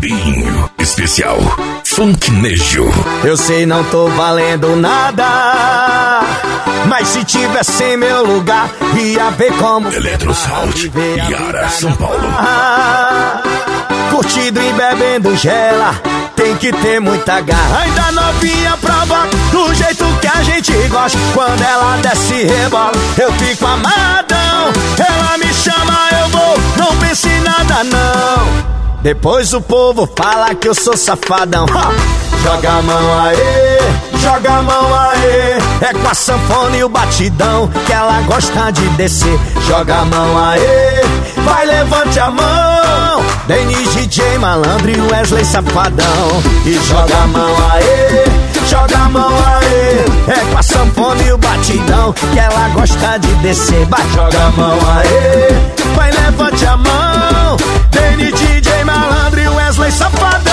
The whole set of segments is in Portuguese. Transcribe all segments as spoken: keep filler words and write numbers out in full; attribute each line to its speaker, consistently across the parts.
Speaker 1: Binho, especial Funknejo.
Speaker 2: Eu sei, não tô valendo nada, mas se tivesse em meu lugar, ia ver como
Speaker 1: Eletrosalt, Yara, São Paulo.
Speaker 2: Curtindo e bebendo gela, tem que ter muita garra. Ainda novinha prova do jeito que a gente gosta. Quando ela desce e rebola, eu fico amadão. Ela me chama, eu vou, não pense em nada não. Depois o povo fala que eu sou safadão. Ha! Joga a mão aê, joga a mão aê. É com a sanfona e o batidão que ela gosta de descer. Joga a mão aê, vai levante a mão. Denis D J Malandro e Wesley Safadão. E joga a mão aê, joga a mão aê. É com a sanfona e o batidão que ela gosta de descer. Vai, joga a mão aê, vai levante a mão. Denis D J Malandro e Wesley Safadão.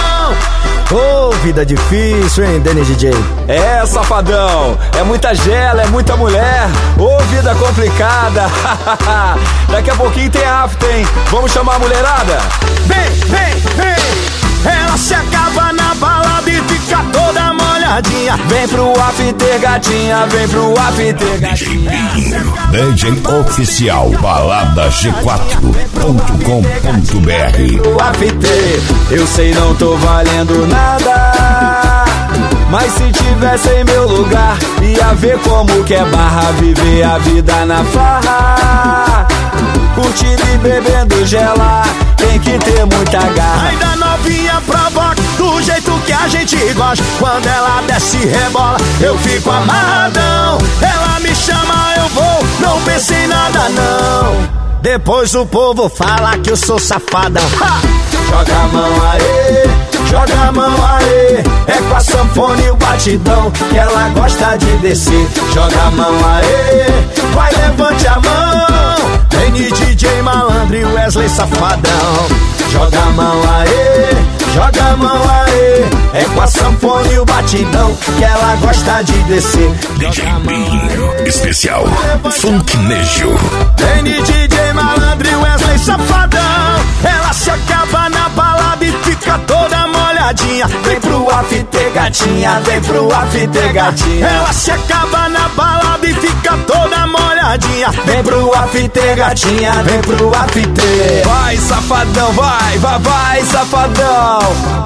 Speaker 2: Ô, oh, vida difícil, hein, Denis D J?
Speaker 3: É, safadão, é muita gela, é muita mulher. Ô, oh, vida complicada. Daqui a pouquinho tem after, hein? Vamos chamar a mulherada?
Speaker 2: Vem, vem, vem. Ela se acaba na balada e fica toda molhadinha.
Speaker 3: Vem pro after, gatinha, vem pro after, gatinha.
Speaker 1: D J Oficial, balada g quatro ponto com ponto b r.
Speaker 3: O after, eu sei, não tô valendo nada, mas se tivesse em meu lugar, ia ver como que é barra, viver a vida na farra. Curtindo e bebendo gela, tem que ter muita garra.
Speaker 2: Ainda novinha provoca do jeito que a gente gosta. Quando ela desce e rebola, eu fico amarradão. Ela me chama, eu vou, não pense em nada não. Depois o povo fala que eu sou safadão. Ha! Joga a mão aê, joga a mão aê. É com a sanfona e o batidão que ela gosta de descer. Joga a mão aê, vai levante a mão. Denis D J Malandro e Wesley Safadão. Joga a mão aê, joga a mão aê. É com a sanfona e o batidão que ela gosta de descer.
Speaker 1: D J Binho, especial Funknejo.
Speaker 2: Denis D J Malandro e Wesley Safadão. Ela se acaba na balada e fica toda molhadinha. Vem pro after, gatinha, vem pro after, gatinha. Ela se acaba na balada e fica toda molhadinha. Vem pro after, gatinha, vem pro after.
Speaker 3: Vai, safadão, vai, vai, vai, safadão.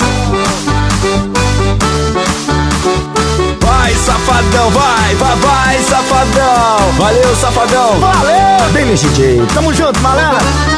Speaker 3: Vai, safadão, vai, vai, vai, safadão. Valeu, safadão.
Speaker 2: Valeu, Denis D J. Tamo junto, malandro.